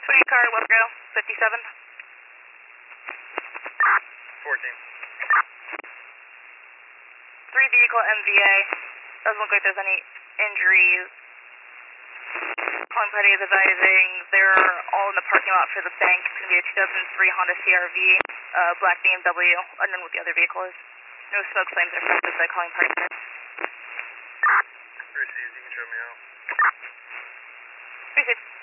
Sweet car, Webgo, 57. 14. 3 vehicle MVA. Doesn't look like there's any injuries. Calling party is advising they're all in the parking lot for the bank. It's going to be a 2003 Honda CRV, black BMW, unknown what the other vehicle is. No smoke flames are affected by calling party. Received, you can show me out. Received.